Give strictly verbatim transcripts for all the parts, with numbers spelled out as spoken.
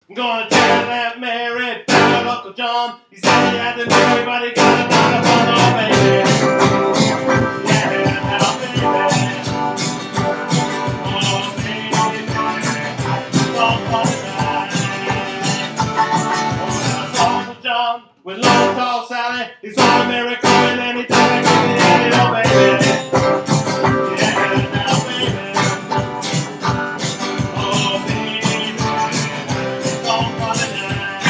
I'm gonna tell that Mary about Uncle John. He said he had to know everybody got another one, oh baby. Yeah, now baby. Oh baby, don't apologize. Oh, that's Uncle John with long tall Sally. He's on Mary coming anytime I give it at it, oh baby. Yeah, now baby. Oh baby, don't apologize.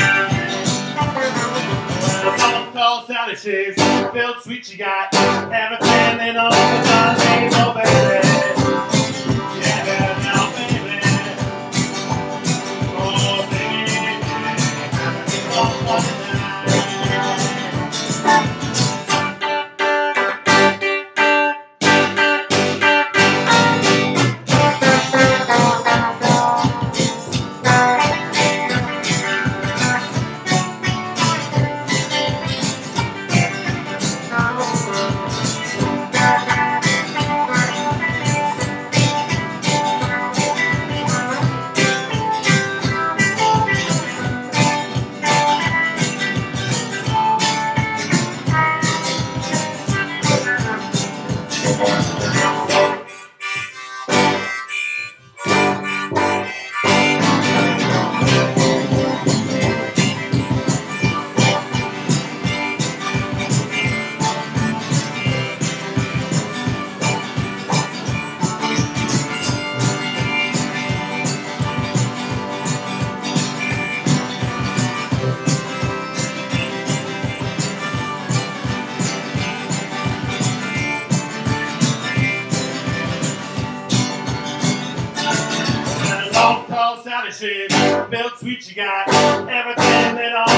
Well, tall Sally, she's built sweet, she got everything in all the time, baby, oh baby. Yeah, now baby. Oh baby, don't apologize. Sally, she built sweet, she got everything that all